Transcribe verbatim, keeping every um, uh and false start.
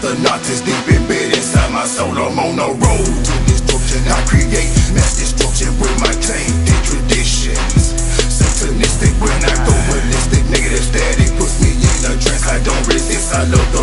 The knot is deep embedded inside my soul. I'm on the road to destruction. I create mass destruction with my tainted traditions. Satanistic when I go ballistic. Negative static puts me in a trance. I don't resist. I love the